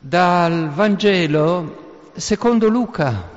Dal Vangelo secondo Luca.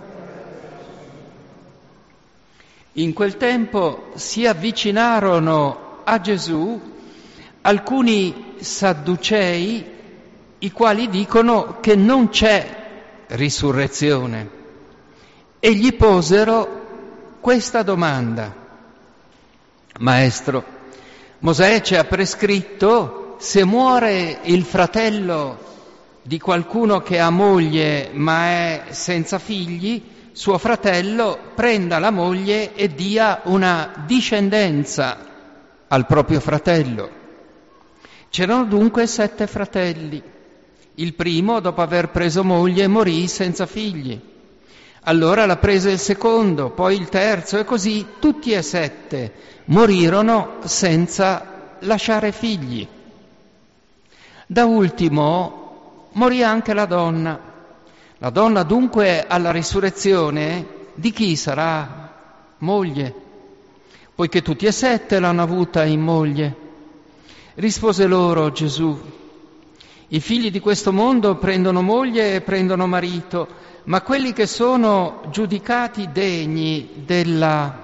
In quel tempo si avvicinarono a Gesù alcuni sadducei, i quali dicono che non c'è risurrezione, e gli posero questa domanda: Maestro, Mosè ci ha prescritto, se muore il fratello di qualcuno che ha moglie ma è senza figli, suo fratello prenda la moglie e dia una discendenza al proprio fratello. C'erano dunque 7 fratelli. Il primo, dopo aver preso moglie, morì senza figli. Allora la prese il secondo, poi il terzo, e così tutti e 7 morirono senza lasciare figli. Da ultimo morì anche la donna. La donna dunque alla risurrezione di chi sarà moglie? Poiché tutti e 7 l'hanno avuta in moglie. Rispose loro Gesù: i figli di questo mondo prendono moglie e prendono marito, ma quelli che sono giudicati degni della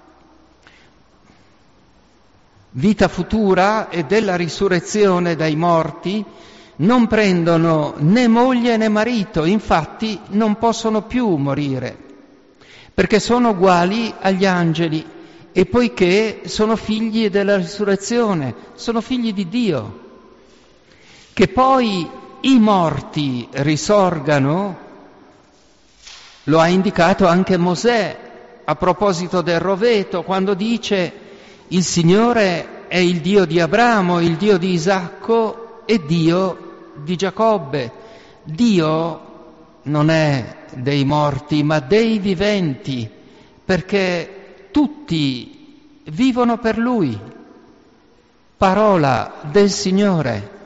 vita futura e della risurrezione dai morti non prendono né moglie né marito, infatti non possono più morire, perché sono uguali agli angeli, e poiché sono figli della risurrezione, sono figli di Dio. Che poi i morti risorgano, lo ha indicato anche Mosè a proposito del roveto, quando dice: il Signore è il Dio di Abramo, il Dio di Isacco e Dio di Giacobbe. Dio non è dei morti ma dei viventi, perché tutti vivono per Lui. Parola del Signore.